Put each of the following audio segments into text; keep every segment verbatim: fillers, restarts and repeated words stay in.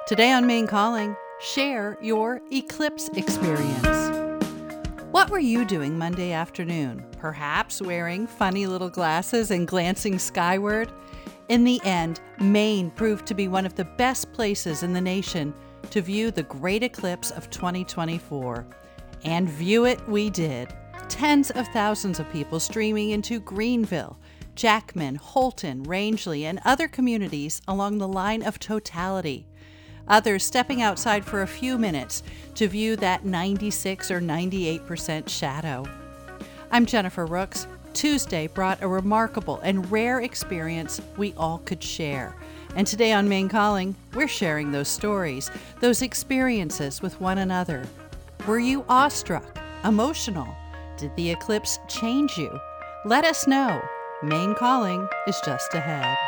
Today on Maine Calling, share your eclipse experience. What were you doing Monday afternoon? Perhaps wearing funny little glasses and glancing skyward? In the end, Maine proved to be one of the best places in the nation to view the great eclipse of twenty twenty-four. And view it we did. Tens of thousands of people streaming into Greenville, Jackman, Holton, Rangeley, and other communities along the line of totality. Others stepping outside for a few minutes to view that ninety-six or ninety-eight percent shadow. I'm Jennifer Rooks. Tuesday brought a remarkable and rare experience we all could share. And today on Maine Calling, we're sharing those stories, those experiences with one another. Were you awestruck, emotional? Did the eclipse change you? Let us know. Maine Calling is just ahead.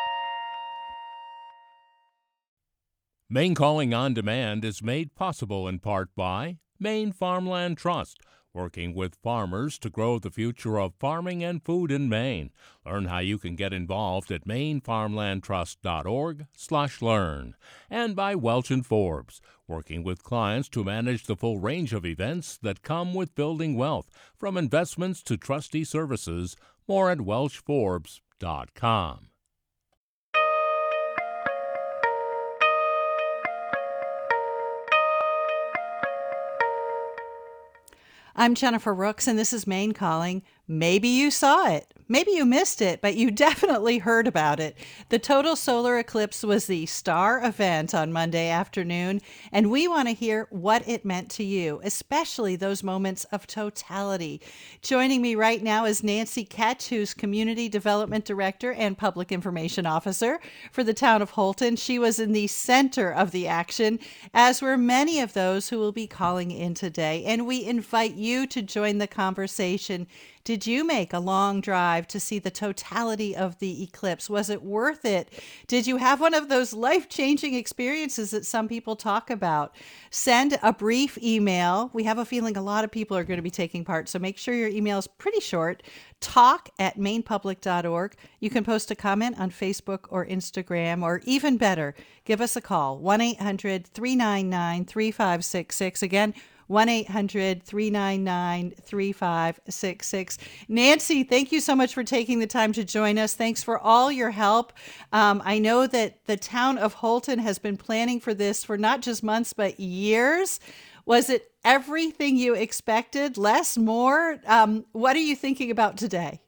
Maine Calling on Demand is made possible in part by Maine Farmland Trust, working with farmers to grow the future of farming and food in Maine. Learn how you can get involved at mainfarmlandtrust.org slash learn. And by Welch and Forbes, working with clients to manage the full range of events that come with building wealth, from investments to trustee services. More at welch forbes dot com. I'm Jennifer Rooks, and this is Maine Calling. Maybe you saw it. Maybe you missed it, but you definitely heard about it. The total solar eclipse was the star event on Monday afternoon, and we want to hear what it meant to you, especially those moments of totality. Joining me right now is Nancy Ketch, who's Community Development Director and Public Information Officer for the town of Holton. She was in the center of the action, as were many of those who will be calling in today, and we invite you to join the conversation. Did you make a long drive to see the totality of the eclipse? Was it worth it? Did you have one of those life-changing experiences that some people talk about? Send a brief email. We have a feeling a lot of people are going to be taking part, so make sure your email is pretty short. Talk at maine public dot org. You can post a comment on Facebook or Instagram, or even better, give us a call, one eight hundred three nine nine three five six six. Again, one eight hundred three nine nine three five six six. Nancy, thank you so much for taking the time to join us. Thanks for all your help. Um, I know that the town of Holton has been planning for this for not just months, but years. Was it everything you expected? Less, more? Um, what are you thinking about today?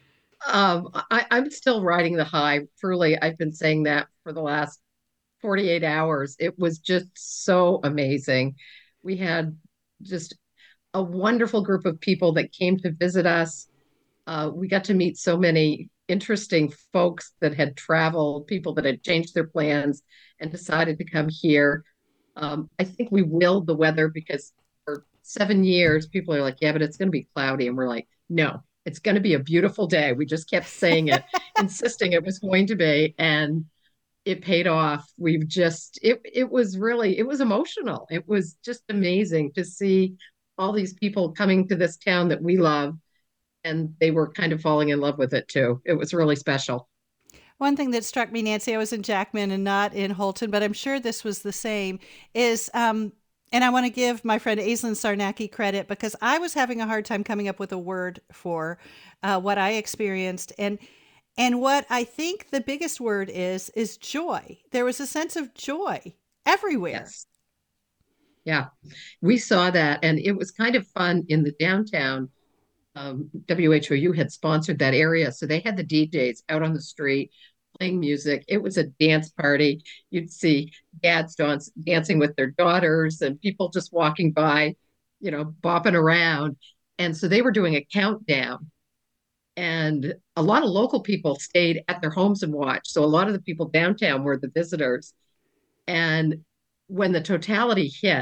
Um, I, I'm still riding the high. Truly, I've been saying that for the last forty-eight hours. It was just so amazing. We had just a wonderful group of people that came to visit us. Uh, we got to meet so many interesting folks that had traveled, people that had changed their plans and decided to come here. Um, I think we willed the weather because for seven years, people are like, yeah, but it's going to be cloudy. And we're like, no, it's going to be a beautiful day. We just kept saying it, insisting it was going to be. And it paid off. We've just, it, it was really, it was emotional. It was just amazing to see all these people coming to this town that we love, and they were kind of falling in love with it too. It was really special. One thing that struck me, Nancy, I was in Jackman and not in Holton, but I'm sure this was the same, is, um, and I want to give my friend Aislinn Sarnacki credit, because I was having a hard time coming up with a word for uh, what I experienced. And And what I think the biggest word is, is joy. There was a sense of joy everywhere. Yes. Yeah, we saw that. And it was kind of fun in the downtown. Um, W H O U had sponsored that area. So they had the D Js out on the street playing music. It was a dance party. You'd see dads dance, dancing with their daughters and people just walking by, you know, bopping around. And so they were doing a countdown. And a lot of local people stayed at their homes and watched. So a lot of the people downtown were the visitors. And when the totality hit,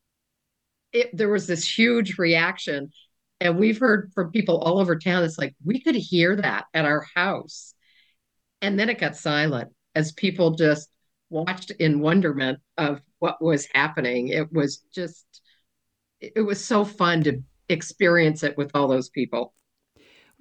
it, there was this huge reaction. And we've heard from people all over town, it's like, we could hear that at our house. And then it got silent as people just watched in wonderment of what was happening. It was just, it was so fun to experience it with all those people.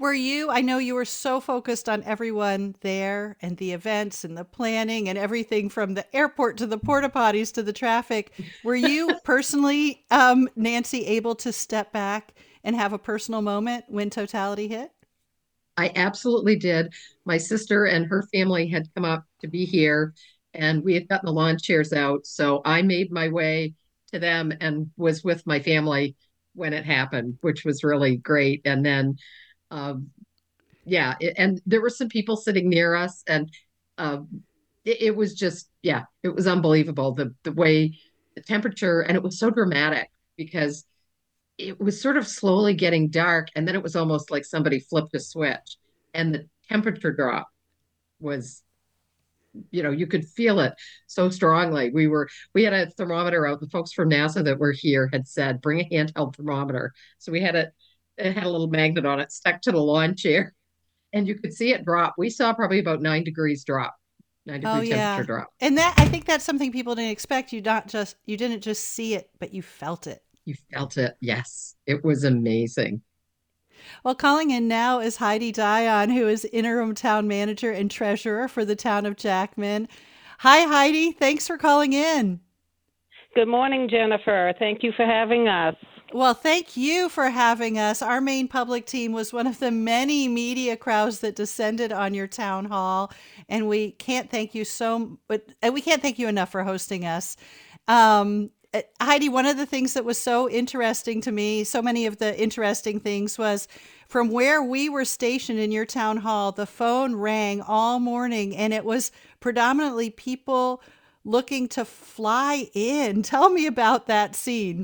Were you, I know you were so focused on everyone there and the events and the planning and everything from the airport to the porta potties to the traffic. Were you personally, um, Nancy, able to step back and have a personal moment when totality hit? I absolutely did. My sister and her family had come up to be here, and we had gotten the lawn chairs out. So I made my way to them and was with my family when it happened, which was really great. And then, um, yeah, it, and there were some people sitting near us, and um, it, it was just, yeah, it was unbelievable the the way the temperature, and it was so dramatic because it was sort of slowly getting dark, and then it was almost like somebody flipped a switch, and the temperature drop was, you know, you could feel it so strongly. We were we had a thermometer out. The folks from NASA that were here had said, bring a handheld thermometer. So we had it, it had a little magnet on it stuck to the lawn chair, and you could see it drop. We saw probably about nine degrees drop, nine Oh degree temperature yeah. drop. And that, I think that's something people didn't expect. You not just, you didn't just see it, but you felt it. You felt it. Yes, it was amazing. Well, calling in now is Heidi Dion, who is interim town manager and treasurer for the town of Jackman. Hi, Heidi. Thanks for calling in. Good morning, Jennifer. Thank you for having us. Well, thank you for having us. Our Maine public team was one of the many media crowds that descended on your town hall, and we can't thank you so, but and we can't thank you enough for hosting us. Um, uh, Heidi, one of the things that was so interesting to me, so many of the interesting things was from where we were stationed in your town hall, the phone rang all morning, and it was predominantly people looking to fly in. Tell me about that scene.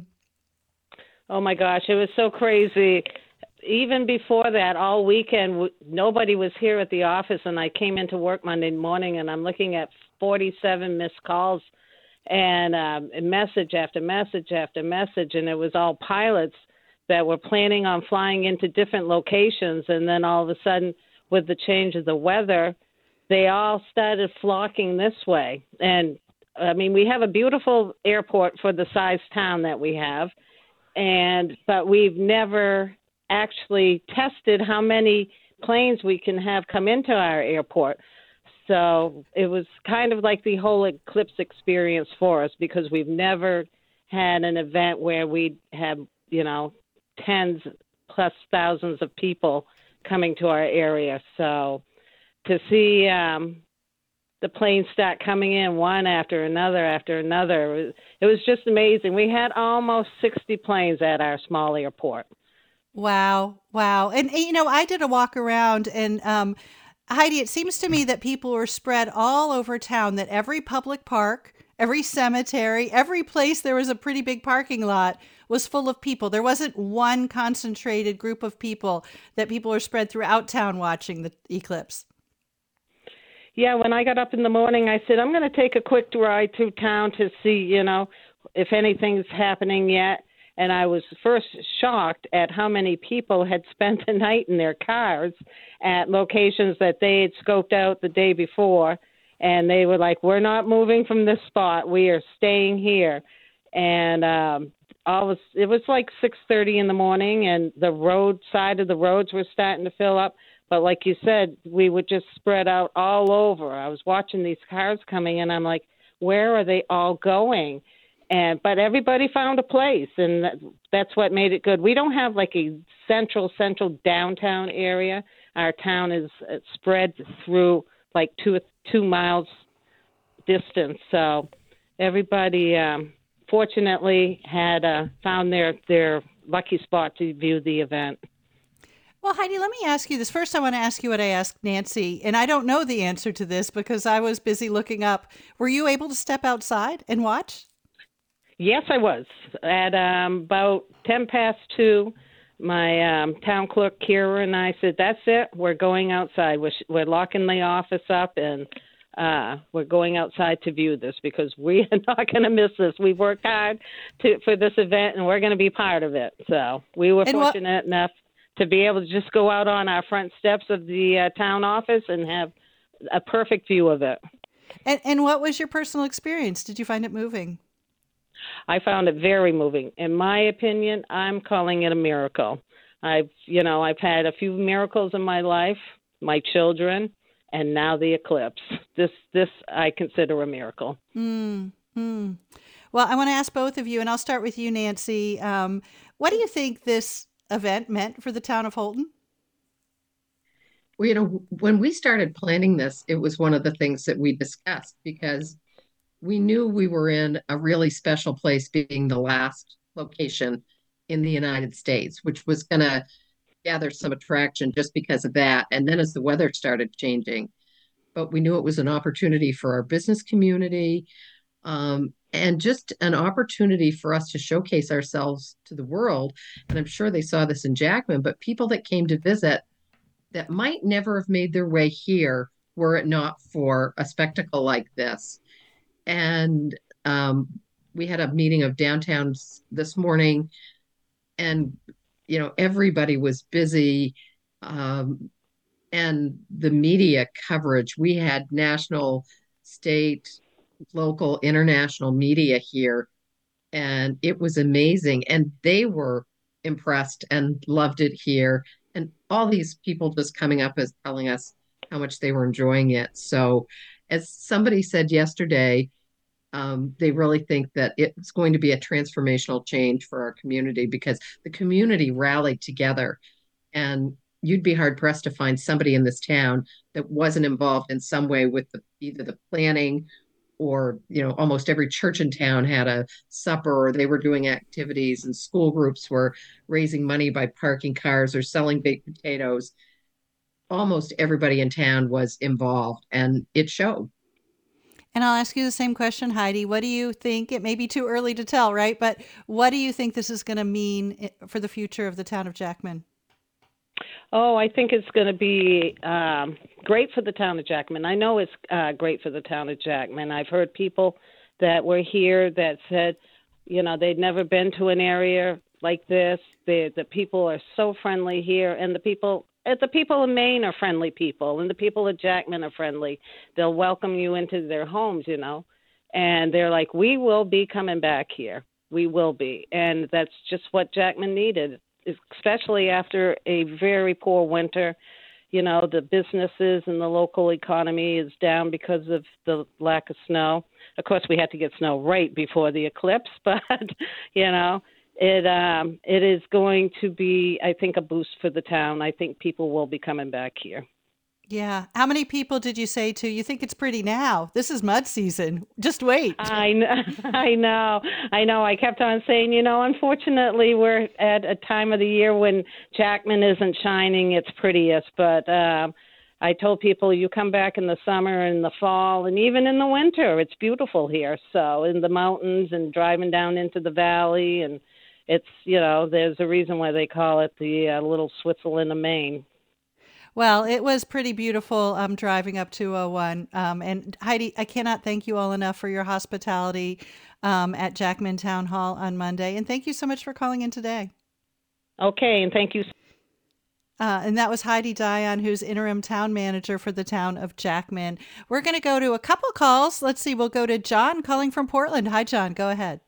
Oh my gosh, it was so crazy. Even before that, all weekend, w- nobody was here at the office, and I came into work Monday morning, and I'm looking at forty-seven missed calls and um, message after message after message, and it was all pilots that were planning on flying into different locations, and then all of a sudden, with the change of the weather, they all started flocking this way. And, I mean, we have a beautiful airport for the size town that we have, and but we've never actually tested how many planes we can have come into our airport. So it was kind of like the whole eclipse experience for us because we've never had an event where we had, you know, tens plus thousands of people coming to our area. So to see um, the planes start coming in one after another after another, it was, it was just amazing. We had almost sixty planes at our small airport. Wow. Wow. And, and, you know, I did a walk around and, um, Heidi, it seems to me that people were spread all over town, that every public park, every cemetery, every place there was a pretty big parking lot was full of people. There wasn't one concentrated group of people, that people were spread throughout town watching the eclipse. Yeah, when I got up in the morning, I said, I'm going to take a quick ride through town to see, you know, if anything's happening yet. And I was first shocked at how many people had spent the night in their cars at locations that they had scoped out the day before. And they were like, we're not moving from this spot. We are staying here. And um, all was, it was like six thirty in the morning, and the road side of the roads were starting to fill up. But like you said, we would just spread out all over. I was watching these cars coming, and I'm like, where are they all going? And but everybody found a place, and that, that's what made it good. We don't have like a central, central downtown area. Our town is uh, spread through like two two miles distance. So everybody, um, fortunately, had uh, found their their lucky spot to view the event. Well, Heidi, let me ask you this. First, I want to ask you what I asked Nancy, and I don't know the answer to this because I was busy looking up. Were you able to step outside and watch? Yes, I was. At um, about ten past two, my um, town clerk, Kira, and I said, that's it. We're going outside. We're, we're locking the office up, and uh, we're going outside to view this because we are not going to miss this. We've worked hard to, for this event, and we're going to be part of it. So we were And what- fortunate enough to be able to just go out on our front steps of the uh, town office and have a perfect view of it. And, and what was your personal experience? Did you find it moving? I found it very moving. In my opinion, I'm calling it a miracle. I've, you know, I've had a few miracles in my life, my children, and now the eclipse. This, this I consider a miracle. Mm, hmm. Well, I want to ask both of you, and I'll start with you, Nancy. Um, what do you think this event meant for the town of Holton? Well, you know, when we started planning this, it was one of the things that we discussed because we knew we were in a really special place, being the last location in the United States, which was going to gather some attraction just because of that. And then as the weather started changing, but we knew it was an opportunity for our business community, um, and just an opportunity for us to showcase ourselves to the world. And I'm sure they saw this in Jackman, but people that came to visit that might never have made their way here were it not for a spectacle like this. And um, we had a meeting of downtowns this morning, and you know everybody was busy, um, and the media coverage. We had national, state, local, international media here, and it was amazing. And they were impressed and loved it here. And all these people just coming up as telling us how much they were enjoying it. So, as somebody said yesterday, um, they really think that it's going to be a transformational change for our community because the community rallied together. And you'd be hard pressed to find somebody in this town that wasn't involved in some way with the, either the planning or, you know, almost every church in town had a supper or they were doing activities, and school groups were raising money by parking cars or selling baked potatoes. Almost everybody in town was involved, and it showed. And I'll ask you the same question, Heidi. What do you think? It may be too early to tell, right? But what do you think this is going to mean for the future of the town of Jackman? Oh, I think it's going to be um, great for the town of Jackman. I know it's uh, great for the town of Jackman. I've heard people that were here that said, you know, they'd never been to an area like this. The the people are so friendly here, and the people the people in Maine are friendly people, and the people of Jackman are friendly. They'll welcome you into their homes, you know, and they're like, we will be coming back here. We will be, and that's just what Jackman needed, especially after a very poor winter. You know, the businesses and the local economy is down because of the lack of snow. Of course, we had to get snow right before the eclipse, but, you know, it um, it is going to be, I think, a boost for the town. I think people will be coming back here. Yeah. How many people did you say to? You think it's pretty now? This is mud season. Just wait. I know. I know. I know. I kept on saying, you know, unfortunately, we're at a time of the year when Jackman isn't shining its prettiest. But um, I told people, you come back in the summer and the fall and even in the winter, it's beautiful here. So in the mountains and driving down into the valley, and it's, you know, there's a reason why they call it the uh, little Switzerland of Maine. Well, it was pretty beautiful um, driving up two oh one. Um, and Heidi, I cannot thank you all enough for your hospitality um, at Jackman Town Hall on Monday. And thank you so much for calling in today. Okay, and thank you. Uh, and that was Heidi Dion, who's interim town manager for the town of Jackman. We're going to go to a couple calls. Let's see, we'll go to John calling from Portland. Hi, John. Go ahead.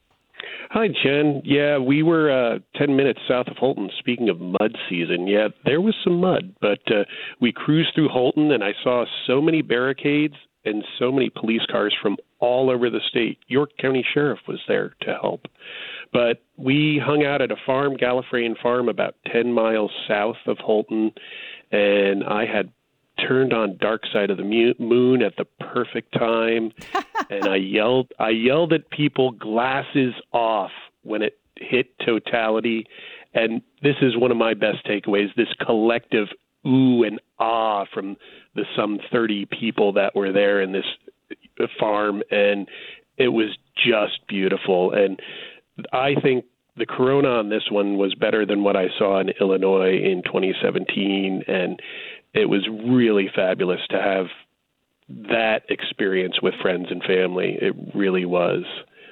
Hi, Jen. Yeah, we were uh, ten minutes south of Holton. Speaking of mud season, yeah, there was some mud, but uh, we cruised through Holton, and I saw so many barricades and so many police cars from all over the state. York County Sheriff was there to help. But we hung out at a farm, Gallifreyan Farm, about ten miles south of Holton, and I had turned on Dark Side of the Moon at the perfect time, and I yelled I yelled at people, glasses off, when it hit totality. And this is one of my best takeaways, this collective ooh and ah from the some thirty people that were there in this farm, and it was just beautiful. And I think the corona on this one was better than what I saw in Illinois in twenty seventeen, and it was really fabulous to have that experience with friends and family. It really was.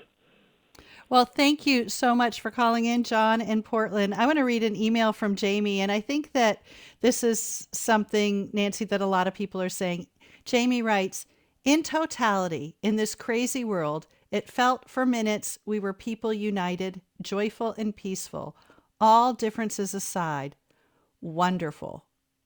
Well, thank you so much for calling in, John, in Portland. I want to read an email from Jamie, and I think that this is something, Nancy, that a lot of people are saying. Jamie writes, in totality, in this crazy world, it felt for minutes we were people united, joyful and peaceful. All differences aside, wonderful.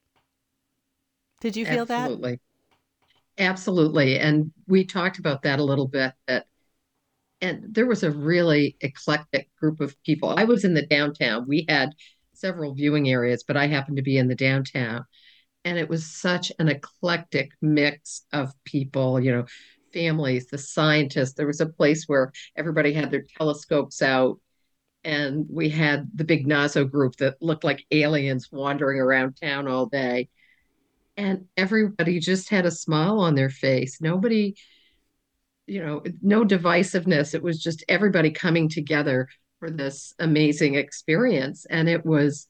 Did you feel that? Absolutely. Absolutely. And we talked about that a little bit, that and there was a really eclectic group of people. I was in the downtown. We had several viewing areas, but I happened to be in the downtown. And it was such an eclectic mix of people, you know, families, the scientists. There was a place where everybody had their telescopes out, and we had the big Naso group that looked like aliens wandering around town all day. And everybody just had a smile on their face. Nobody, you know, no divisiveness. It was just everybody coming together for this amazing experience. And it was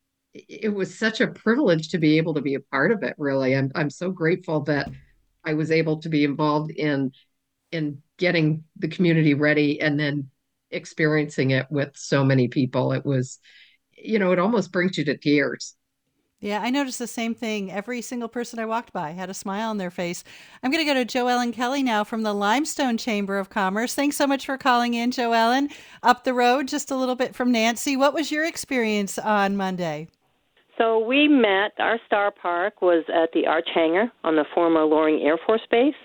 it was such a privilege to be able to be a part of it, really. I'm I'm so grateful that I was able to be involved in in getting the community ready and then experiencing it with so many people. It was, you know, it almost brings you to tears. Yeah, I noticed the same thing. Every single person I walked by had a smile on their face. I'm going to go to Joellen Kelly now from the Limestone Chamber of Commerce. Thanks so much for calling in, Joellen. Up the road, just a little bit from Nancy. What was your experience on Monday? So we met, our Star Park was at the Arch Hangar on the former Loring Air Force Base.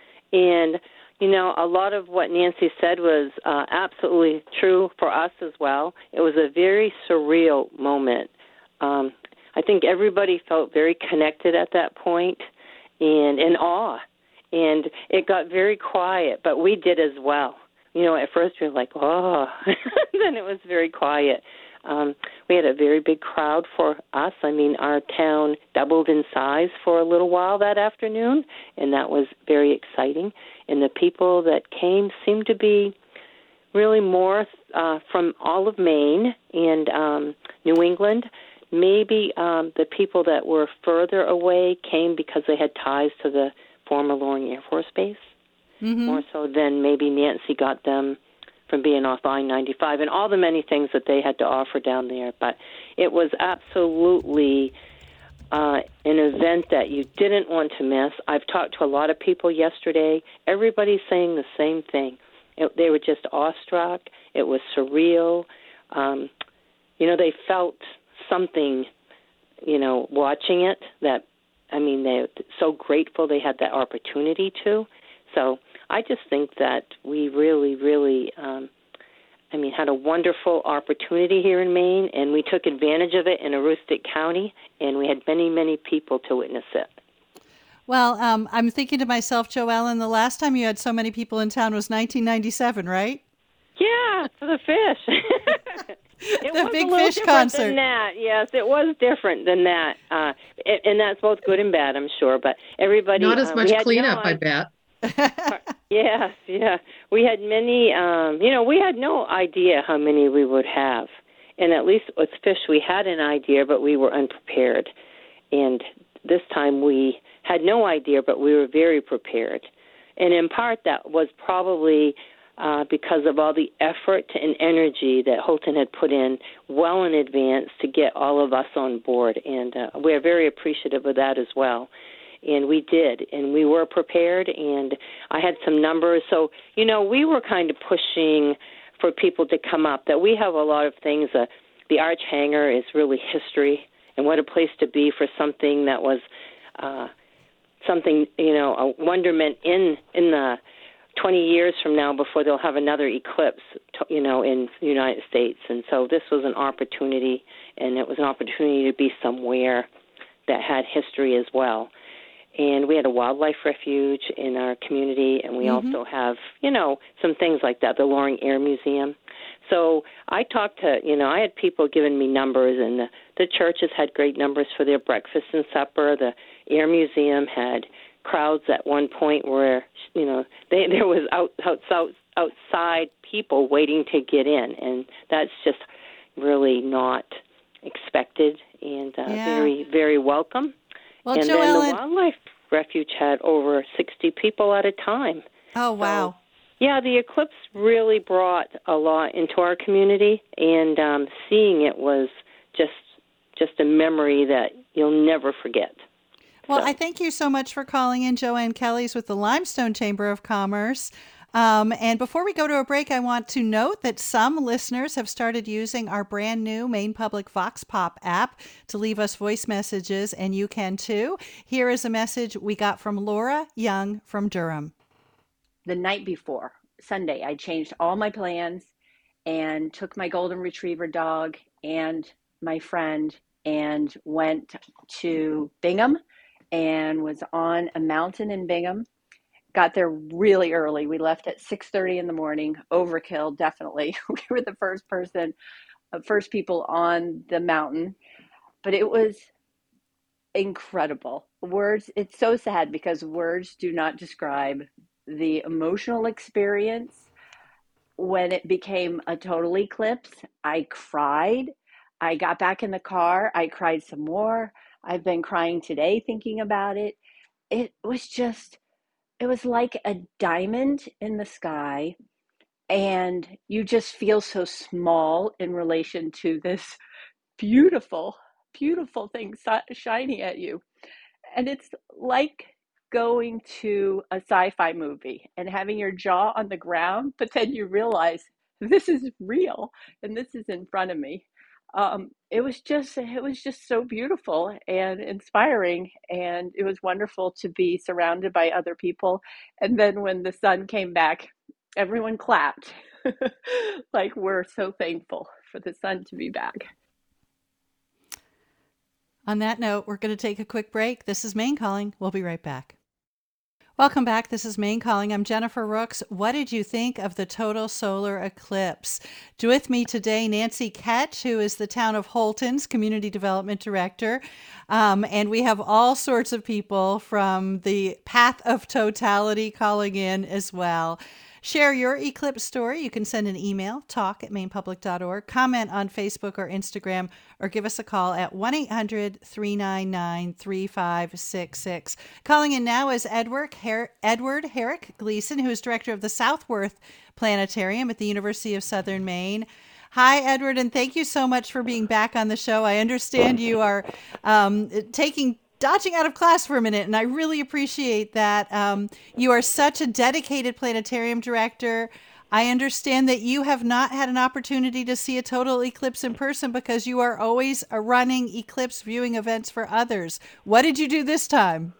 And, you know, a lot of what Nancy said was uh, absolutely true for us as well. It was a very surreal moment. Um, I think everybody felt very connected at that point and in awe. And it got very quiet, but we did as well. You know, at first we were like, oh, then it was very quiet. Um, we had a very big crowd for us. I mean, our town doubled in size for a little while that afternoon, and that was very exciting. And the people that came seemed to be really more uh, from all of Maine and um, New England. Maybe um, the people that were further away came because they had ties to the former Loring Air Force Base, mm-hmm. more so than maybe Nancy got them from being off I ninety-five and all the many things that they had to offer down there. But it was absolutely uh, an event that you didn't want to miss. I've talked to a lot of people yesterday. Everybody's saying the same thing. It, they were just awestruck. It was surreal. Um, you know, they felt something, you know, watching it that, I mean, they're so grateful they had that opportunity to. So I just think that we really, really, um, I mean, had a wonderful opportunity here in Maine, and we took advantage of it in Aroostook County, and we had many, many people to witness it. Well, um, I'm thinking to myself, Joellen, the last time you had so many people in town was nineteen ninety-seven, right? Yeah, for the fish. It the was big a little fish different concert. Than that. Yes, it was different than that, uh, and, and that's both good and bad, I'm sure. But everybody Not as uh, much we had cleanup, no I bet. Yes, yeah. We had many, um, you know, we had no idea how many we would have. And at least with fish, we had an idea, but we were unprepared. And this time we had no idea, but we were very prepared. And in part, that was probably uh, because of all the effort and energy that Holton had put in well in advance to get all of us on board. And uh, we're very appreciative of that as well. And we did, and we were prepared, and I had some numbers. So, you know, we were kind of pushing for people to come up, that we have a lot of things. Uh, the Arch Hangar is really history, and what a place to be for something that was uh, something, you know, a wonderment in, in the twenty years from now before they'll have another eclipse, you know, in the United States. And so this was an opportunity, and it was an opportunity to be somewhere that had history as well. And we had a wildlife refuge in our community, and we mm-hmm. also have, you know, some things like that, the Loring Air Museum. So I talked to, you know, I had people giving me numbers, and the, the churches had great numbers for their breakfast and supper. The Air Museum had crowds at one point where, you know, they, there was out, out, outside people waiting to get in, and that's just really not expected and uh, yeah. very, very welcome. Well, and Joellen, then the wildlife refuge had over sixty people at a time. Oh, wow. So, yeah, the eclipse really brought a lot into our community, and um, seeing it was just just a memory that you'll never forget. Well, so. I thank you so much for calling in. Joanne Kelly's with the Limestone Chamber of Commerce. Um, and before we go to a break, I want to note that some listeners have started using our brand new Maine Public Vox Pop app to leave us voice messages, and you can too. Here is a message we got from Laura Young from Durham. The night before, Sunday, I changed all my plans and took my golden retriever dog and my friend and went to Bingham and was on a mountain in Bingham. Got there really early. We left at six thirty in the morning. Overkill, definitely. We were the first person, uh, first people on the mountain, but it was incredible. Words, it's so sad because words do not describe the emotional experience. When it became a total eclipse, I cried. I got back in the car. I cried some more. I've been crying today thinking about it. It was just, it was like a diamond in the sky, and you just feel so small in relation to this beautiful, beautiful thing shining at you. And it's like going to a sci-fi movie and having your jaw on the ground, but then you realize this is real and this is in front of me. Um, it was just, it was just so beautiful and inspiring, and it was wonderful to be surrounded by other people. And then when the sun came back, everyone clapped. Like, we're so thankful for the sun to be back. On that note, we're going to take a quick break. This is Maine Calling. We'll be right back. Welcome back. This is Maine Calling. I'm Jennifer Rooks. What did you think of the total solar eclipse? With me today, Nancy Ketch, who is the town of Holton's Community Development Director. Um, and we have all sorts of people from the Path of Totality calling in as well. Share your eclipse story. You can send an email, talk at maine public dot org, comment on Facebook or Instagram, or give us a call at one eight hundred three nine nine three five six six. Calling in now is Edward, Her- Edward Herrick Gleason, who is director of the Southworth Planetarium at the University of Southern Maine. Hi, Edward, and thank you so much for being back on the show. I understand you are um, taking dodging out of class for a minute, and I really appreciate that. Um, you are such a dedicated planetarium director. I understand that you have not had an opportunity to see a total eclipse in person because you are always running eclipse viewing events for others. What did you do this time?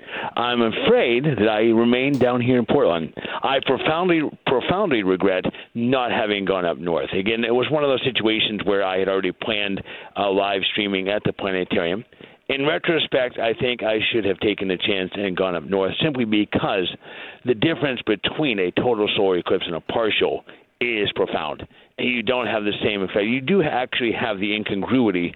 I'm afraid that I remained down here in Portland. I profoundly, profoundly regret not having gone up north. Again, it was one of those situations where I had already planned uh, live streaming at the planetarium. In retrospect, I think I should have taken a chance and gone up north simply because the difference between a total solar eclipse and a partial is profound. And you don't have the same effect. You do actually have the incongruity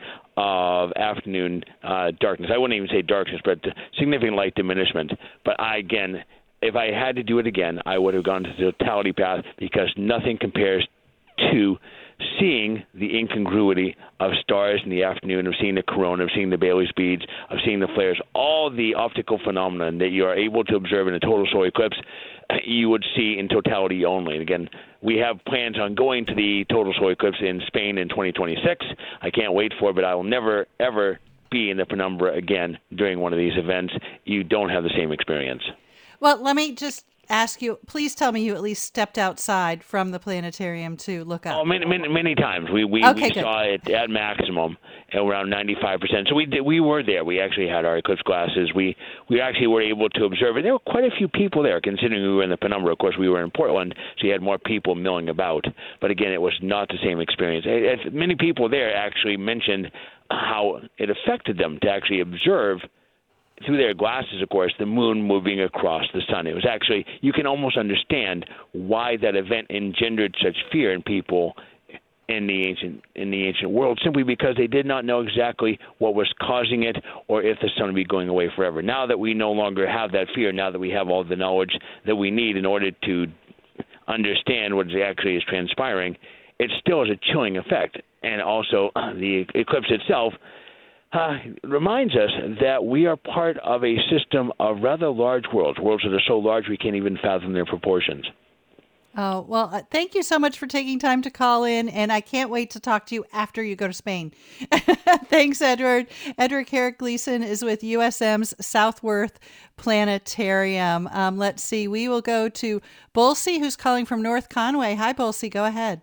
of afternoon uh, darkness. I wouldn't even say darkness, but significant light diminishment. But I, again, if I had to do it again, I would have gone to the totality path because nothing compares to seeing the incongruity of stars in the afternoon, of seeing the corona, of seeing the Baily's beads, of seeing the flares, all the optical phenomena that you are able to observe in a total solar eclipse, you would see in totality only. And again, we have plans on going to the total solar eclipse in Spain in twenty twenty-six. I can't wait for it, but I will never, ever be in the penumbra again during one of these events. You don't have the same experience. Well, let me just ask you, please tell me you at least stepped outside from the planetarium to look up. Oh, many, many, many times. We we, okay, we saw it at maximum, around ninety-five percent. So we did, we were there. We actually had our eclipse glasses. We we actually were able to observe it. There were quite a few people there, considering we were in the penumbra. Of course, we were in Portland, so you had more people milling about. But again, it was not the same experience. It, it, many people there actually mentioned how it affected them to actually observe through their glasses, of course, the moon moving across the sun. It was actually, you can almost understand why that event engendered such fear in people in the ancient in the ancient world, simply because they did not know exactly what was causing it or if the sun would be going away forever. Now that we no longer have that fear, now that we have all the knowledge that we need in order to understand what actually is transpiring, it still has a chilling effect. And also, the eclipse itself Uh, reminds us that we are part of a system of rather large worlds, worlds that are so large we can't even fathom their proportions. Oh, well, uh, thank you so much for taking time to call in, and I can't wait to talk to you after you go to Spain. Thanks, Edward. Edward Carrick Gleason is with U S M's Southworth Planetarium. Um, let's see, we will go to Bulsey, who's calling from North Conway. Hi, Bulsey, go ahead.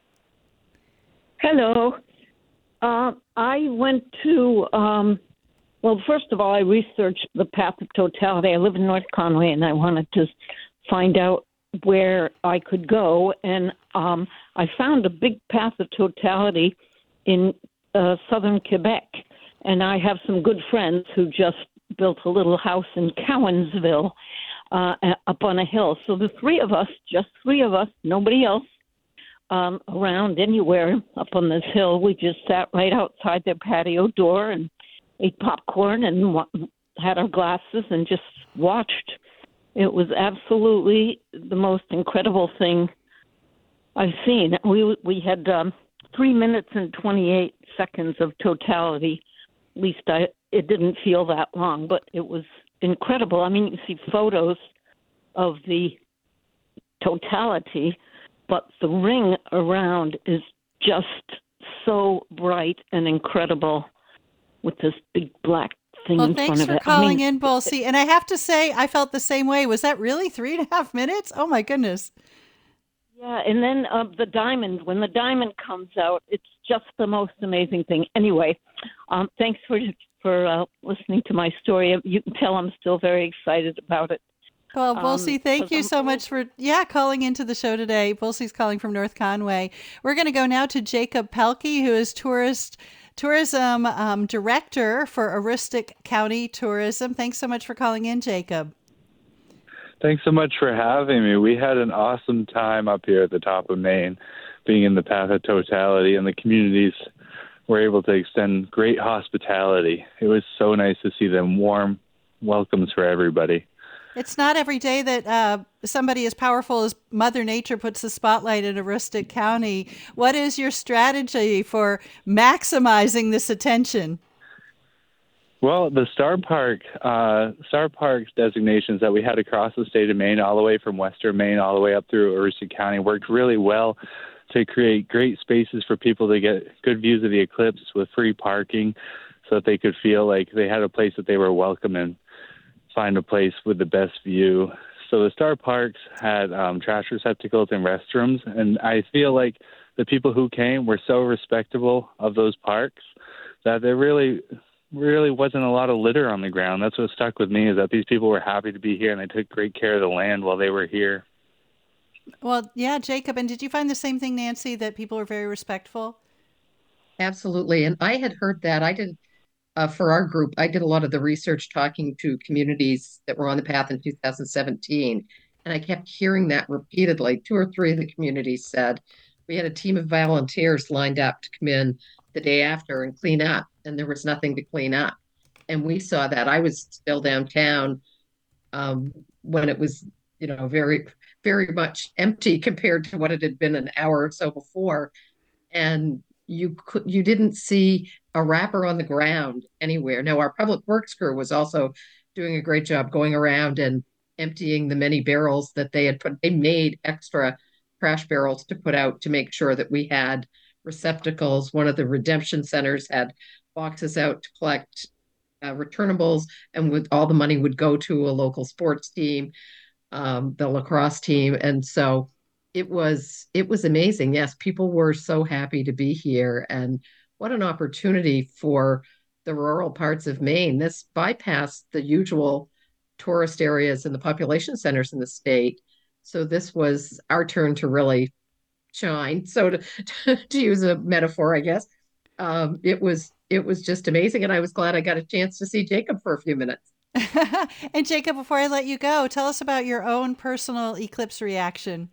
Hello. Uh, I went to, um, well, first of all, I researched the path of totality. I live in North Conway, and I wanted to find out where I could go, and um, I found a big path of totality in uh, southern Quebec, and I have some good friends who just built a little house in Cowansville uh, up on a hill. So the three of us, just three of us, nobody else um, around anywhere up on this hill, we just sat right outside their patio door and ate popcorn and w- had our glasses and just watched. It was absolutely the most incredible thing I've seen. We we had um, three minutes and twenty-eight seconds of totality. At least I, it didn't feel that long, but it was incredible. I mean, you see photos of the totality, but the ring around is just so bright and incredible with this big black thing Well, in front thanks of for it. calling I mean, in, Bulsey. And I have to say, I felt the same way. Was that really three and a half minutes? Oh, my goodness. Yeah, and then uh, the diamond, when the diamond comes out, it's just the most amazing thing. Anyway, um, thanks for for uh, listening to my story. You can tell I'm still very excited about it. Well, Bulsey, Um, thank 'cause you I'm so much for, yeah, calling into the show today. Bulsey's calling from North Conway. We're going to go now to Jacob Pelkey, who is tourist tourism um, director for Aroostook County Tourism. Thanks so much for calling in, Jacob. Thanks so much for having me. We had an awesome time up here at the top of Maine, being in the path of totality, and the communities were able to extend great hospitality. It was so nice to see them warm welcomes for everybody. It's not every day that uh, somebody as powerful as Mother Nature puts the spotlight in Aroostook County. What is your strategy for maximizing this attention? Well, the Star Park, uh, Star Park designations that we had across the state of Maine, all the way from Western Maine, all the way up through Aroostook County, worked really well to create great spaces for people to get good views of the eclipse with free parking, so that they could feel like they had a place that they were welcome in. Find a place with the best view. So the Star Parks had um, trash receptacles and restrooms, and I feel like the people who came were so respectable of those parks that there really, really wasn't a lot of litter on the ground. That's what stuck with me, is that these people were happy to be here, and they took great care of the land while they were here. Well, yeah, Jacob, and did you find the same thing, Nancy, that people were very respectful? Absolutely. And I had heard that. I did uh, for our group, I did a lot of the research talking to communities that were on the path in two thousand seventeen. And I kept hearing that repeatedly. Two or three of the communities said, we had a team of volunteers lined up to come in the day after and clean up, and there was nothing to clean up. And we saw that. I was still downtown um, when it was, you know, very, very much empty compared to what it had been an hour or so before. And you could, you didn't see a wrapper on the ground anywhere. Now, our public works crew was also doing a great job going around and emptying the many barrels that they had put. They made extra trash barrels to put out to make sure that we had receptacles. One of the redemption centers had boxes out to collect uh, returnables, and with all the money would go to a local sports team, um, the lacrosse team. And so it was it was amazing. Yes, people were so happy to be here, and what an opportunity for the rural parts of Maine. This bypassed the usual tourist areas and the population centers in the state. So this was our turn to really shine. So to, to use a metaphor, I guess, um, it was it was just amazing, and I was glad I got a chance to see Jacob for a few minutes. And Jacob, before I let you go, tell us about your own personal eclipse reaction.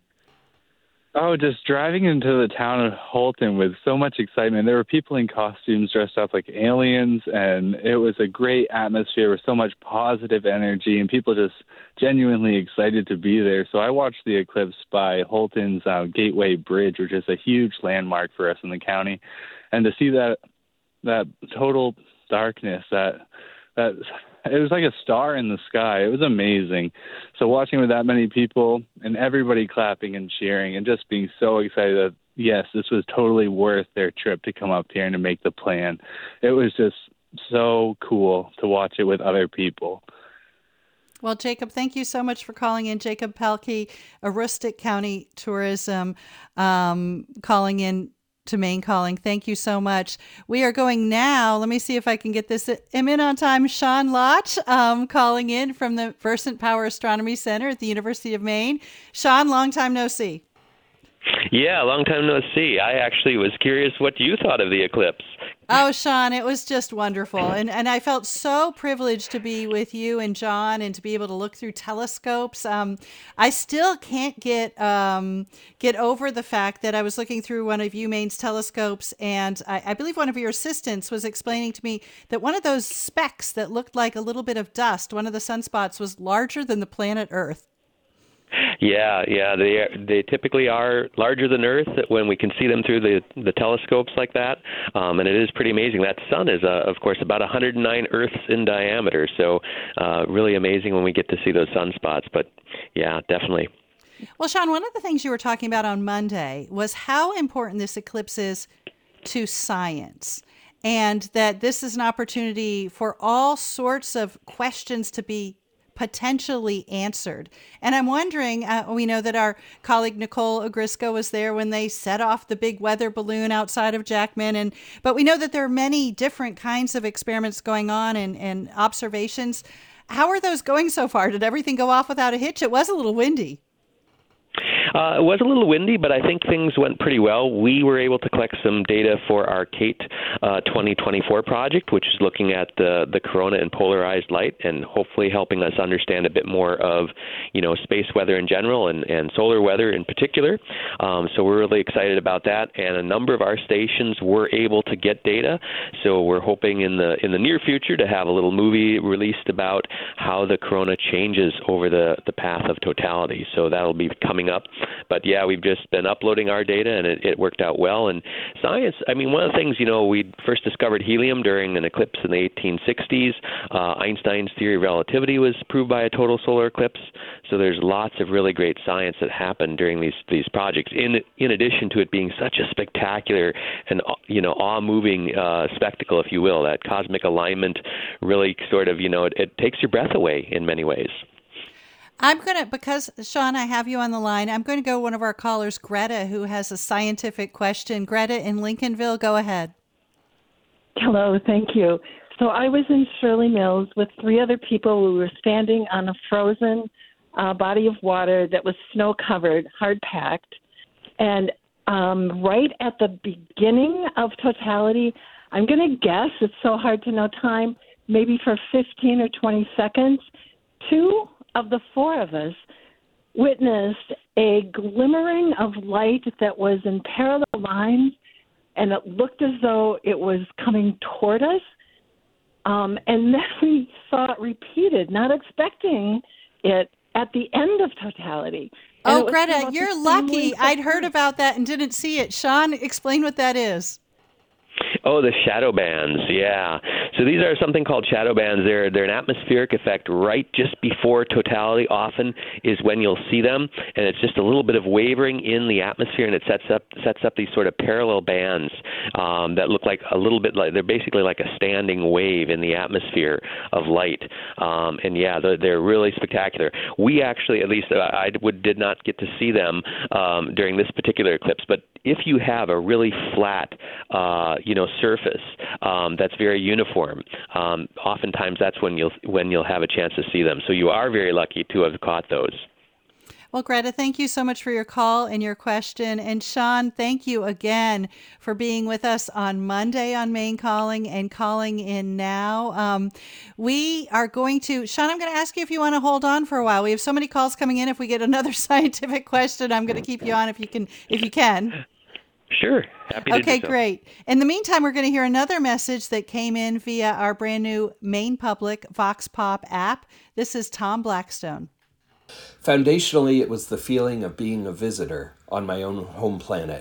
Oh, just driving into the town of Houlton with so much excitement. There were people in costumes dressed up like aliens, and it was a great atmosphere with so much positive energy and people just genuinely excited to be there. So I watched the eclipse by Houlton's uh, Gateway Bridge, which is a huge landmark for us in the county. And to see that that total darkness, that that it was like a star in the sky. It was amazing. So watching with that many people and everybody clapping and cheering and just being so excited that, yes, this was totally worth their trip to come up here and to make the plan. It was just so cool to watch it with other people. Well, Jacob, thank you so much for calling in. Jacob Pelkey, Aroostook County Tourism, um, calling in to Maine Calling. Thank you so much. We are going now. Let me see if I can get this. I'm in on time. Sean Lotch, um, calling in from the Versant Power Astronomy Center at the University of Maine. Sean, long time no see. Yeah, long time no see. I actually was curious what you thought of the eclipse. Oh, Sean, it was just wonderful. And and I felt so privileged to be with you and John and to be able to look through telescopes. Um, I still can't get um, get over the fact that I was looking through one of UMaine's telescopes, and I, I believe one of your assistants was explaining to me that one of those specks that looked like a little bit of dust, one of the sunspots, was larger than the planet Earth. Yeah, yeah, they they typically are larger than Earth when we can see them through the, the telescopes like that, um, and it is pretty amazing. That sun is, uh, of course, about one hundred nine Earths in diameter, so uh, really amazing when we get to see those sunspots. But yeah, definitely. Well, Sean, one of the things you were talking about on Monday was how important this eclipse is to science, and that this is an opportunity for all sorts of questions to be potentially answered. And I'm wondering, uh, we know that our colleague Nicole Ogrysko was there when they set off the big weather balloon outside of Jackman. And but we know that there are many different kinds of experiments going on and, and observations. How are those going so far? Did everything go off without a hitch? It was a little windy. Uh, it was a little windy, but I think things went pretty well. We were able to collect some data for our Kate uh, twenty twenty-four project, which is looking at the, the corona and polarized light and hopefully helping us understand a bit more of, you know, space weather in general and, and solar weather in particular. Um, so we're really excited about that. And a number of our stations were able to get data. So we're hoping in the in the near future to have a little movie released about how the corona changes over the, the path of totality. So that'll be coming up. But yeah, we've just been uploading our data, and it, it worked out well. And science, I mean, one of the things, you know, we first discovered helium during an eclipse in the eighteen sixties. Uh, Einstein's theory of relativity was proved by a total solar eclipse. So there's lots of really great science that happened during these these projects. In in addition to it being such a spectacular and, you know, awe-moving uh, spectacle, if you will, that cosmic alignment really sort of, you know, it, it takes your breath away in many ways. I'm going to, because, Sean, I have you on the line, I'm going to go to one of our callers, Greta, who has a scientific question. Greta in Lincolnville, go ahead. Hello, thank you. So I was in Shirley Mills with three other people. We were standing on a frozen uh, body of water that was snow-covered, hard-packed. And um, right at the beginning of totality, I'm going to guess, it's so hard to know time, maybe for fifteen or twenty seconds, two of the four of us witnessed a glimmering of light that was in parallel lines, and it looked as though it was coming toward us. Um, and then we saw it repeated, not expecting it at the end of totality. And oh, Greta, you're lucky. I'd heard about that and didn't see it. Sean, explain what that is. Oh, the shadow bands, yeah. So these are something called shadow bands. They're they're an atmospheric effect right just before totality often is when you'll see them, and it's just a little bit of wavering in the atmosphere, and it sets up sets up these sort of parallel bands um, that look like a little bit like, they're basically like a standing wave in the atmosphere of light. Um, and yeah, they're, they're really spectacular. We actually, at least I would, did not get to see them um, during this particular eclipse, but if you have a really flat, uh, you know, surface um, that's very uniform, um, oftentimes that's when you'll when you'll have a chance to see them. So you are very lucky to have caught those. Well, Greta, thank you so much for your call and your question. And Sean, thank you again for being with us on Monday on Maine Calling and calling in now. Um, we are going to, Sean, I'm going to ask you if you want to hold on for a while. We have so many calls coming in. If we get another scientific question, I'm going to keep you on if you can, if you can. Sure. Happy to Okay, do so. great. In the meantime, we're going to hear another message that came in via our brand new Maine Public Vox Pop app. This is Tom Blackstone. Foundationally, it was the feeling of being a visitor on my own home planet,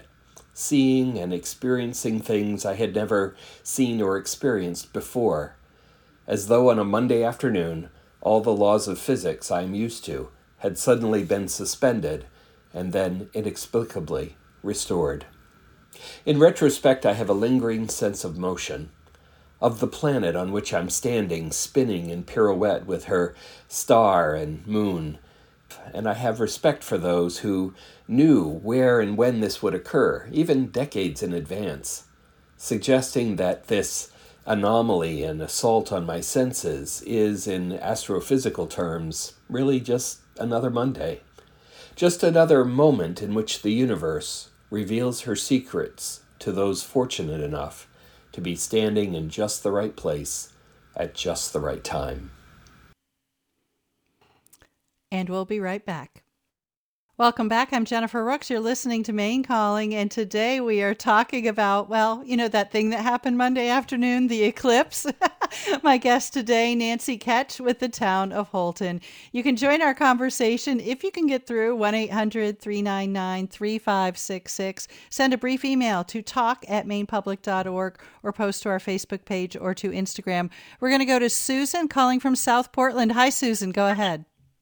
seeing and experiencing things I had never seen or experienced before. as though on a Monday afternoon all the laws of physics I am used to had suddenly been suspended and then inexplicably restored. In retrospect, I have a lingering sense of motion, of the planet on which I'm standing, spinning in pirouette with her star and moon, and I have respect for those who knew where and when this would occur, even decades in advance, suggesting that this anomaly and assault on my senses is, in astrophysical terms, really just another Monday. Just another moment in which the universe reveals her secrets to those fortunate enough to be standing in just the right place at just the right time. And we'll be right back. Welcome back. I'm Jennifer Rooks. You're listening to Maine Calling, and today we are talking about, well, you know, that thing that happened Monday afternoon, the eclipse. My guest today, Nancy Ketch with the town of Houlton. You can join our conversation if you can get through one eight hundred three nine nine three five six six. Send a brief email to talk at maine public dot org or post to our Facebook page or to Instagram. We're going to go to Susan calling from South Portland. Hi, Susan. Go ahead.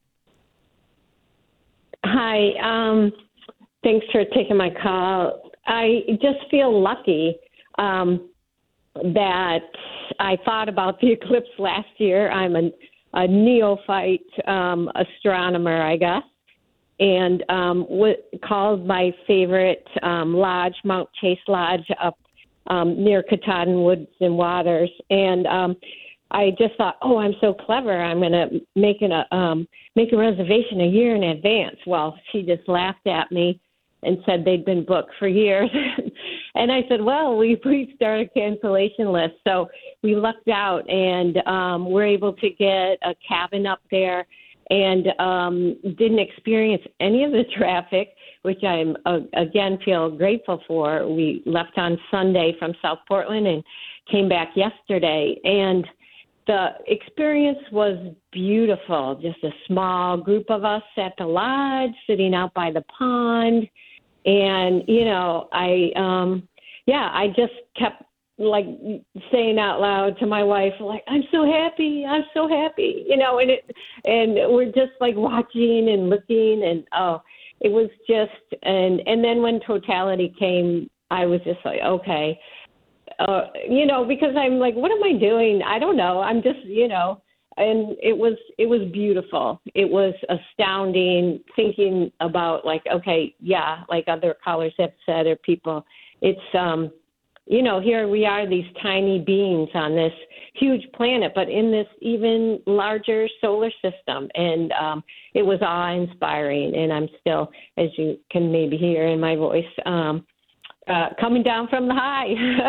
Hi, um, thanks for taking my call. I just feel lucky um, that I thought about the eclipse last year. I'm a, a neophyte um, astronomer, I guess, and um, w- called my favorite um, lodge, Mount Chase Lodge, up um, near Katahdin Woods and Waters. And um, I just thought, oh, I'm so clever. I'm going to make an, a um, make a reservation a year in advance. Well, she just laughed at me and said they'd been booked for years. And I said, well, we we started a cancellation list. So we lucked out, and um, we're able to get a cabin up there, and um, didn't experience any of the traffic, which I'm, uh, again, feel grateful for. We left on Sunday from South Portland and came back yesterday. And the experience was beautiful. Just a small group of us at the lodge, sitting out by the pond. And, you know, I, um, yeah, I just kept like saying out loud to my wife, like, I'm so happy. I'm so happy, you know, and it, and we're just like watching and looking, and, oh, it was just, and, and then when totality came, I was just like, okay, uh, you know, because I'm like, what am I doing? I don't know. I'm just, you know, and it was, it was beautiful. It was astounding thinking about like, okay, yeah, like other callers have said, or people, it's, um, you know, here we are, these tiny beings on this huge planet, but in this even larger solar system. And um, it was awe-inspiring. And I'm still, as you can maybe hear in my voice, um, uh, coming down from the high.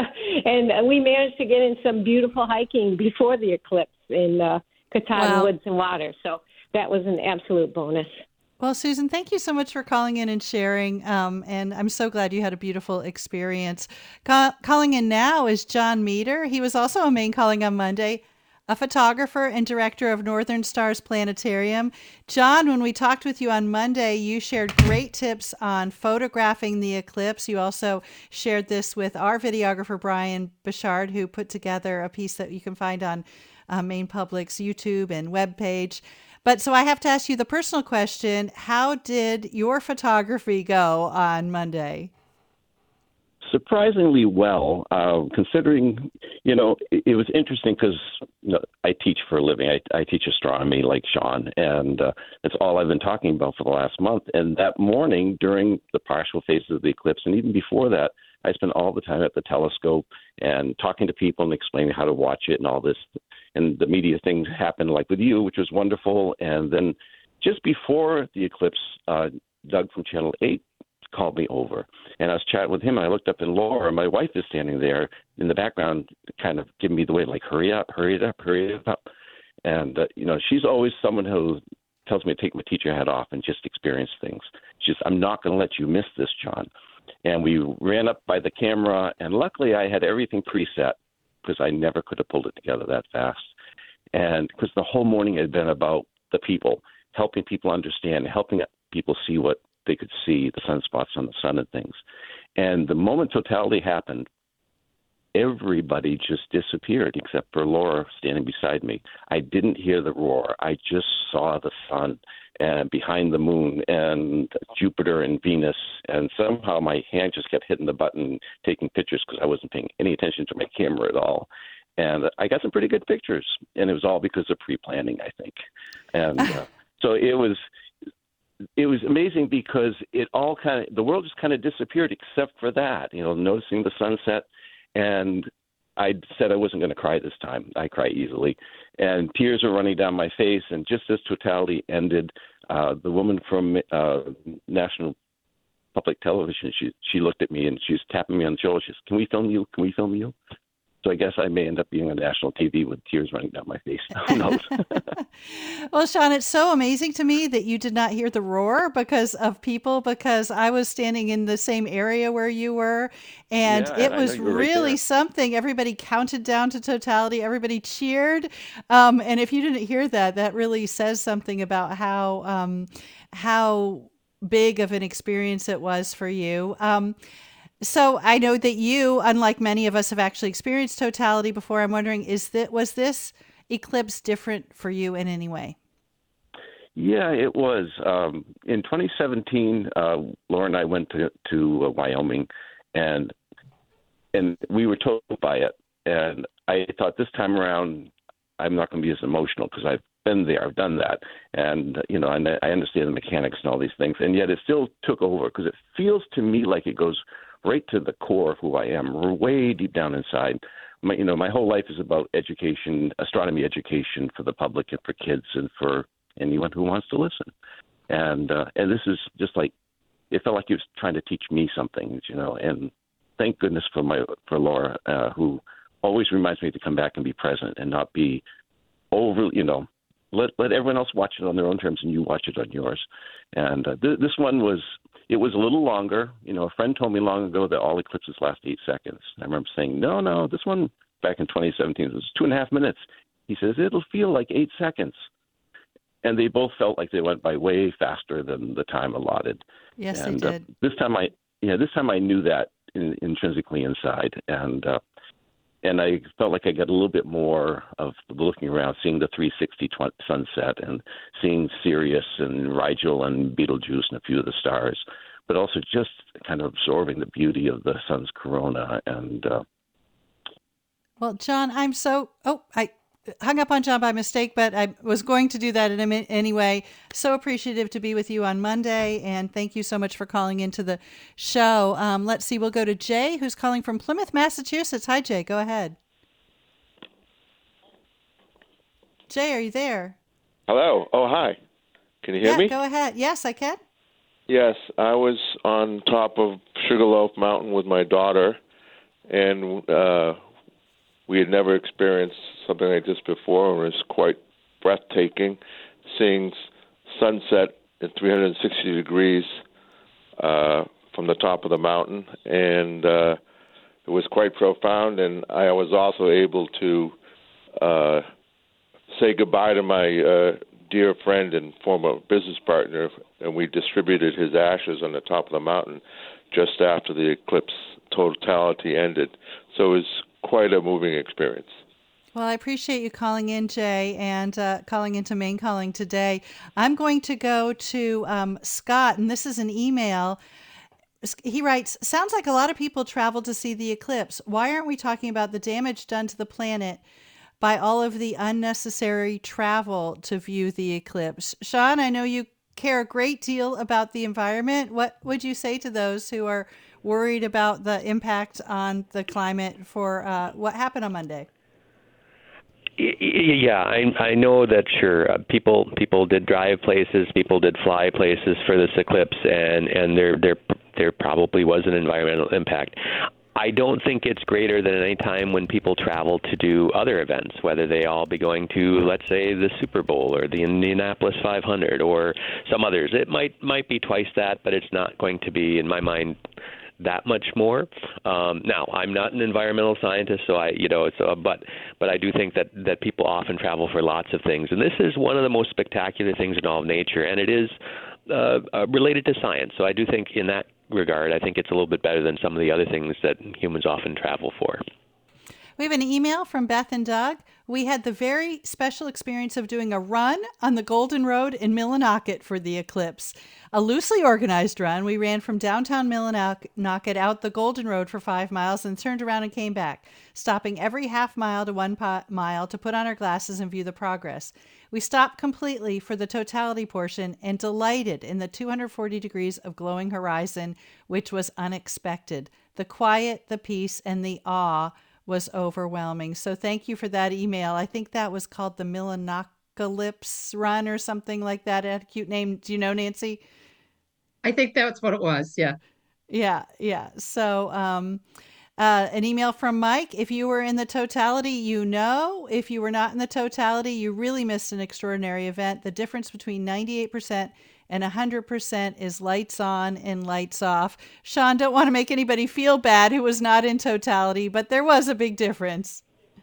And we managed to get in some beautiful hiking before the eclipse in uh, Katahdin Wow. Woods and Water. So that was an absolute bonus. Well, Susan, thank you so much for calling in and sharing. Um, and I'm so glad you had a beautiful experience. Ca- calling in now is John Meter. He was also a Maine Calling on Monday, a photographer and director of Northern Stars Planetarium. John, when we talked with you on Monday, you shared great tips on photographing the eclipse. You also shared this with our videographer, Brian Bouchard, who put together a piece that you can find on uh, Maine Public's YouTube and webpage. But so I have to ask you the personal question, how did your photography go on Monday? Surprisingly well, uh, considering, you know, it, it was interesting because you know, I teach for a living. I, I teach astronomy like Sean, and uh, that's all I've been talking about for the last month. And that morning during the partial phases of the eclipse, and even before that, I spent all the time at the telescope and talking to people and explaining how to watch it and all this. And the media things happened like with you, which was wonderful. And then just before the eclipse, uh, Doug from Channel eight called me over. And I was chatting with him, and I looked up, and Laura, my wife, is standing there in the background kind of giving me the way, like, hurry up, hurry it up, hurry it up. And, uh, you know, she's always someone who tells me to take my teacher hat off and just experience things. She's, I'm not going to let you miss this, John. And we ran up by the camera, and luckily I had everything preset because I never could have pulled it together that fast. And because the whole morning had been about the people, helping people understand, helping people see what they could see, the sunspots on the sun and things. And the moment totality happened, everybody just disappeared except for Laura standing beside me. I didn't hear the roar. I just saw the sun and behind the moon and Jupiter and Venus, and somehow my hand just kept hitting the button, taking pictures because I wasn't paying any attention to my camera at all. And I got some pretty good pictures, and it was all because of pre-planning, I think. And uh, so it was it was amazing because it all kind of, the world just kind of disappeared except for that, you know, noticing the sunset. And I said I wasn't going to cry this time. I cry easily. And tears were running down my face. And just as totality ended, uh, the woman from uh, National Public Television, she she looked at me and she was tapping me on the shoulder. She says, "Can we film you? Can we film you?" So I guess I may end up being on national T V with tears running down my face. Who knows? Well, Sean, it's so amazing to me that you did not hear the roar because of people, because I was standing in the same area where you were, and Yeah, it I was know you were right really there. something. Everybody counted down to totality. Everybody cheered. Um, and if you didn't hear that, that really says something about how um, how big of an experience it was for you. Um, So I know that you, unlike many of us, have actually experienced totality before. I'm wondering, is that was this eclipse different for you in any way? Yeah, it was. Um, in twenty seventeen, uh, Laura and I went to, to uh, Wyoming, and and we were told by it. And I thought this time around, I'm not going to be as emotional because I've been there, I've done that, and you know, and I understand the mechanics and all these things. And yet, it still took over because it feels to me like it goes right to the core of who I am. We're way deep down inside. My, you know, my whole life is about education, astronomy education for the public and for kids and for anyone who wants to listen. And uh, and this is just like, it felt like he was trying to teach me something, you know. And thank goodness for my for Laura, uh, who always reminds me to come back and be present and not be over, you know. Let let everyone else watch it on their own terms, and you watch it on yours. And uh, th- this one was. It was a little longer. You know, a friend told me long ago that all eclipses last eight seconds. I remember saying, no, no, this one back in twenty seventeen was two and a half minutes. He says, it'll feel like eight seconds. And they both felt like they went by way faster than the time allotted. Yes, and, they did. Uh, this time I, yeah, this time I knew that in, intrinsically inside. And, uh, and I felt like I got a little bit more of looking around, seeing the three sixty sunset and seeing Sirius and Rigel and Betelgeuse and a few of the stars, but also just kind of absorbing the beauty of the sun's corona. And uh, Well, John, I'm so, oh, I hung up on John by mistake, but I was going to do that in a minute anyway. So appreciative to be with you on Monday, and thank you so much for calling into the show. Um, let's see, we'll go to Jay, who's calling from Plymouth, Massachusetts. Hi, Jay, go ahead. Jay, are you there? Hello. Oh, hi. Can you hear yeah, me? Go ahead. Yes, I can. Yes, I was on top of Sugarloaf Mountain with my daughter, and uh, we had never experienced something like this before. It was quite breathtaking, seeing sunset at three hundred sixty degrees uh, from the top of the mountain, and uh, it was quite profound. And I was also able to uh, say goodbye to my uh, dear friend and former business partner, and we distributed his ashes on the top of the mountain just after the eclipse totality ended. So it was quite a moving experience. Well, I appreciate you calling in, Jay, and uh, calling into Maine Calling today. I'm going to go to um, Scott, and this is an email. He writes, sounds like a lot of people travel to see the eclipse. Why aren't we talking about the damage done to the planet by all of the unnecessary travel to view the eclipse? Sean, I know you care a great deal about the environment. What would you say to those who are worried about the impact on the climate for uh, what happened on Monday? Yeah, I I know that sure uh, people people did drive places, people did fly places for this eclipse, and and there there there probably was an environmental impact. I don't think it's greater than any time when people travel to do other events, whether they all be going to, let's say, the Super Bowl or the Indianapolis five hundred or some others. It might might be twice that, but it's not going to be, in my mind, that much more. Um, now, I'm not an environmental scientist, so I, you know, it's, uh, but but I do think that that people often travel for lots of things, and this is one of the most spectacular things in all of nature, and it is uh, uh, related to science. So I do think, in that regard, I think it's a little bit better than some of the other things that humans often travel for. We have an email from Beth and Doug. We had the very special experience of doing a run on the Golden Road in Millinocket for the eclipse. A loosely organized run. We ran from downtown Millinocket out the Golden Road for five miles and turned around and came back, stopping every half mile to one po- mile to put on our glasses and view the progress. We stopped completely for the totality portion and delighted in the two hundred forty degrees of glowing horizon, which was unexpected. The quiet, the peace, and the awe was overwhelming. So thank you for that email. I think that was called the Millinocalypse Run or something like that. It had a cute name. Do you know, Nancy? I think that's what it was. Yeah. Yeah. Yeah. So, um, uh, an email from Mike. If you were in the totality, you know. If you were not in the totality, you really missed an extraordinary event. The difference between ninety-eight percent and one hundred percent is lights on and lights off. Sean, don't want to make anybody feel bad who was not in totality, but there was a big difference.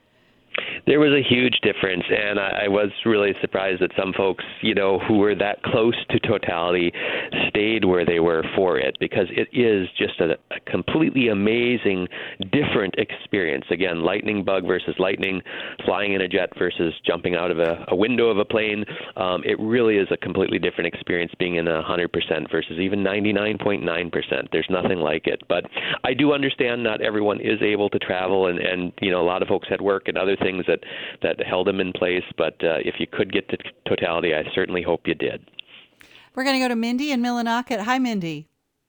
There was a huge difference, and I, I was really surprised that some folks, you know, who were that close to totality stayed where they were for it, because it is just a, a completely amazing, different experience. Again, lightning bug versus lightning, flying in a jet versus jumping out of a, a window of a plane. Um, it really is a completely different experience being in a one hundred percent versus even ninety-nine point nine percent. There's nothing like it. But I do understand not everyone is able to travel, and, and you know, a lot of folks had work and other things that, that held them in place. But uh, if you could get to totality, I certainly hope you did. We're going to go to Mindy in Millinocket. Hi, Mindy.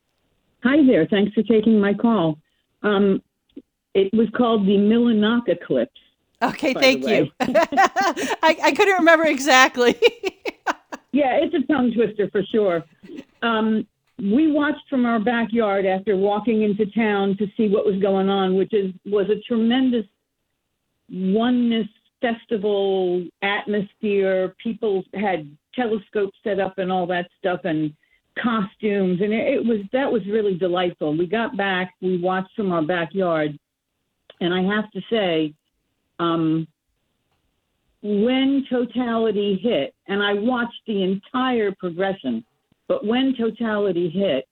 Hi there. Thanks for taking my call. Um, it was called the Millinocket Eclipse. Okay, thank you. I, I couldn't remember exactly. Yeah, it's a tongue twister for sure. Um, we watched from our backyard after walking into town to see what was going on, which is was a tremendous oneness festival atmosphere. People had telescopes set up and all that stuff and costumes, and it, it was that was really delightful. We got back, we watched from our backyard, and I have to say, um, when totality hit, and I watched the entire progression, but when totality hit,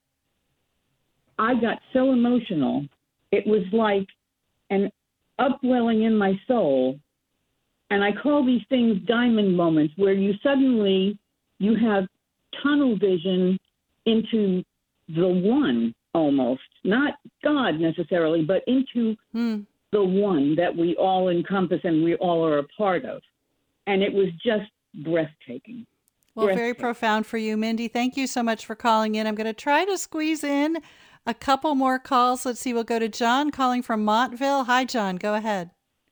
I got so emotional. It was like an upwelling in my soul. And I call these things diamond moments, where you suddenly, you have tunnel vision into the one almost, not God necessarily, but into mm. the one that we all encompass and we all are a part of. And it was just breathtaking. Well, very profound for you, Mindy. Thank you so much for calling in. I'm going to try to squeeze in a couple more calls. Let's see. We'll go to John calling from Montville. Hi, John. Go ahead.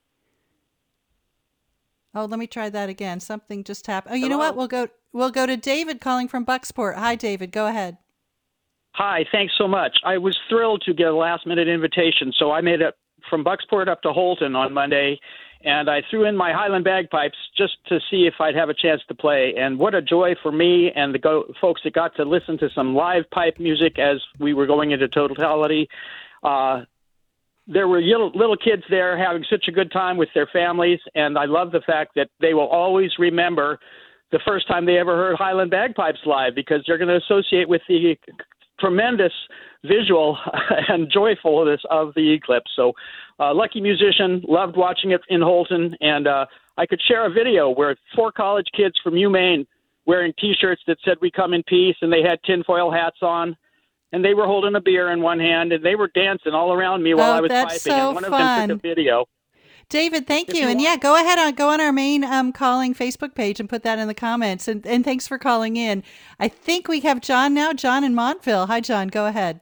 Oh, let me try that again. Something just happened. Oh, you Hello? know what? We'll go we'll go to David calling from Bucksport. Hi, David. Go ahead. Hi. Thanks so much. I was thrilled to get a last-minute invitation, so I made it from Bucksport up to Holton on Monday, and I threw in my Highland bagpipes just to see if I'd have a chance to play. And what a joy for me and the go- folks that got to listen to some live pipe music as we were going into totality. Uh, there were little, little kids there having such a good time with their families, and I love the fact that they will always remember the first time they ever heard Highland bagpipes live, because they're going to associate with the tremendous visual and joyfulness of the eclipse. So uh, lucky musician, loved watching it in Holton, and uh, I could share a video where four college kids from UMaine wearing T-shirts that said "We come in peace," and they had tinfoil hats on, and they were holding a beer in one hand, and they were dancing all around me while oh, I was that's piping, so and one fun. of them took a video. David, thank If you. you And want- yeah, go ahead on go on our main um, calling Facebook page and put that in the comments. And, and thanks for calling in. I think we have John now. John in Montville. Hi, John. Go ahead.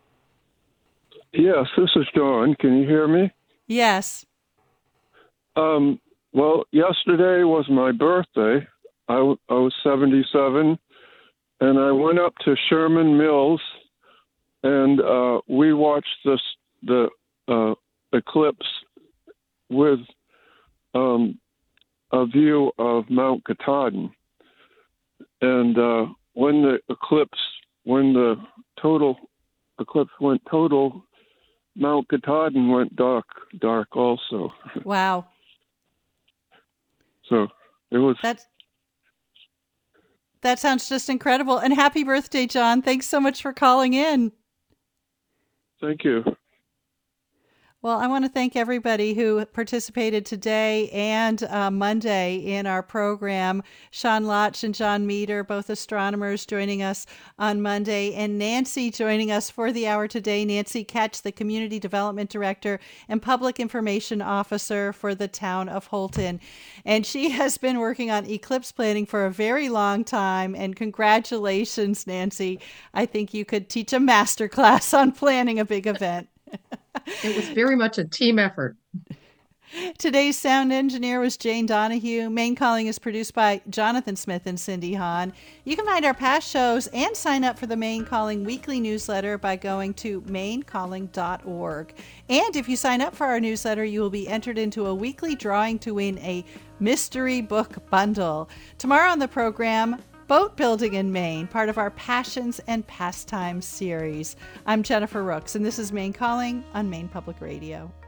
Yes, this is John. Can you hear me? Yes. Um, well, yesterday was my birthday. I, w- I was seventy-seven, and I went up to Sherman Mills, and uh, we watched this the uh, eclipse with um, a view of Mount Katahdin. And uh, when the eclipse, when the total eclipse went total, Mount Katahdin went dark, dark also. Wow. So it was. That's, that sounds just incredible. And happy birthday, John. Thanks so much for calling in. Thank you. Well, I want to thank everybody who participated today and uh, Monday in our program. Sean Lotch and John Meter, both astronomers, joining us on Monday, and Nancy joining us for the hour today. Nancy Ketch, the Community Development Director and Public Information Officer for the town of Houlton. And she has been working on eclipse planning for a very long time. And congratulations, Nancy. I think you could teach a master class on planning a big event. It was very much a team effort. Today's sound engineer was Jane Donahue. Maine Calling is produced by Jonathan Smith and Cindy Hahn. You can find our past shows and sign up for the Maine Calling weekly newsletter by going to maine calling dot org. And if you sign up for our newsletter, you will be entered into a weekly drawing to win a mystery book bundle. Tomorrow on the program, boat building in Maine, part of our Passions and Pastimes series. I'm Jennifer Rooks, and this is Maine Calling on Maine Public Radio.